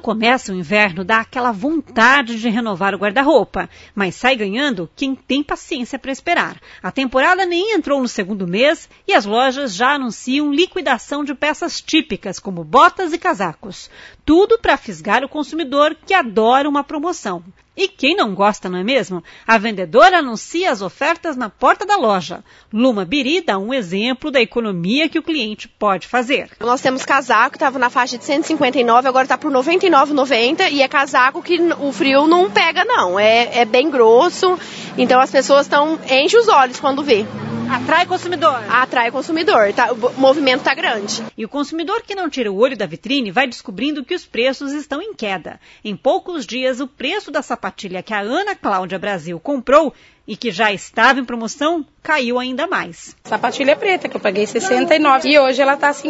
Quando começa o inverno, dá aquela vontade de renovar o guarda-roupa, mas sai ganhando quem tem paciência para esperar. A temporada nem entrou no segundo mês e as lojas já anunciam liquidação de peças típicas, como botas e casacos. Tudo para fisgar o consumidor que adora uma promoção. E quem não gosta, não é mesmo? A vendedora anuncia as ofertas na porta da loja. Luma Biri dá um exemplo da economia que o cliente pode fazer. Nós temos casaco que estava na faixa de 159, agora está por R$ 99,90 e é casaco que o frio não pega não, é bem grosso, então as pessoas enchem os olhos quando vê. Atrai consumidor. Atrai consumidor, o movimento está grande. E o consumidor que não tira o olho da vitrine vai descobrindo que os preços estão em queda. Em poucos dias, o preço da sapatilha que a Ana Cláudia Brasil comprou e que já estava em promoção, caiu ainda mais. Sapatilha preta, que eu paguei 69 e hoje ela está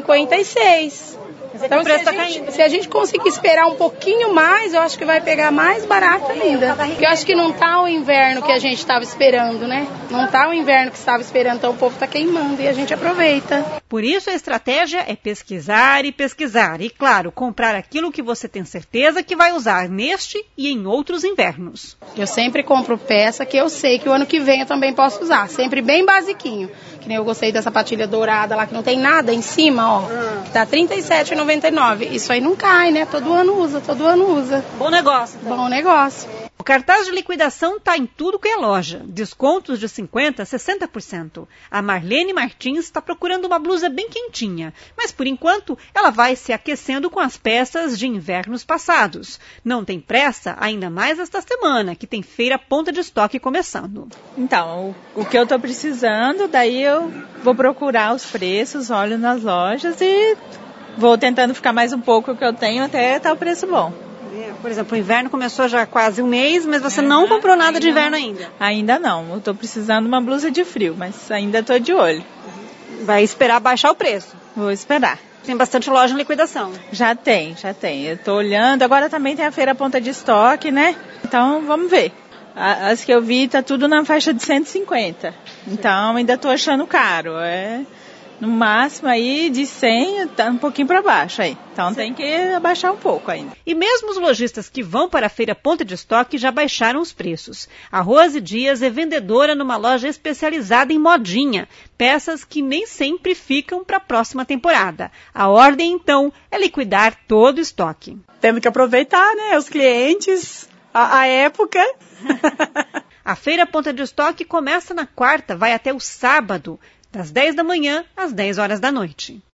56. Então, se a gente conseguir esperar um pouquinho mais, eu acho que vai pegar mais barato ainda. Porque eu acho que não está o inverno que a gente estava esperando, né? Não está o inverno que estava esperando, então o povo está queimando e a gente aproveita. Por isso a estratégia é pesquisar e pesquisar. E, claro, comprar aquilo que você tem certeza que vai usar neste e em outros invernos. Eu sempre compro peça que eu sei que o ano que vem eu também posso usar. Sempre bem basiquinho. Que nem eu gostei da sapatilha dourada lá, que não tem nada em cima, ó. Que tá R$ 37,99. Isso aí não cai, né? Todo ano usa. Bom negócio. Então. Bom negócio. O cartaz de liquidação está em tudo que é loja. Descontos de 50% a 60%. A Marlene Martins está procurando uma blusa bem quentinha. Mas, por enquanto, ela vai se aquecendo com as peças de invernos passados. Não tem pressa, ainda mais esta semana, que tem feira ponta de estoque começando. Então, o que eu estou precisando, daí eu vou procurar os preços, olho nas lojas e vou tentando ficar mais um pouco o que eu tenho até estar o preço bom. Por exemplo, o inverno começou já há quase um mês, mas você não comprou nada de inverno ainda. Ainda não. Eu estou precisando de uma blusa de frio, mas ainda estou de olho. Vai esperar baixar o preço? Vou esperar. Tem bastante loja em liquidação. Já tem. Eu estou olhando. Agora também tem a feira ponta de estoque, né? Então, vamos ver. As que eu vi, tá tudo na faixa de 150. Então, ainda estou achando caro. No máximo aí de 100, tá um pouquinho para baixo aí. Então tem que abaixar um pouco ainda. E mesmo os lojistas que vão para a feira ponta de estoque já baixaram os preços. A Rose Dias é vendedora numa loja especializada em modinha. Peças que nem sempre ficam para a próxima temporada. A ordem, então, é liquidar todo o estoque. Temos que aproveitar, né? Os clientes, a época. A feira ponta de estoque começa na quarta, vai até o sábado, das 10 da manhã às 10 horas da noite.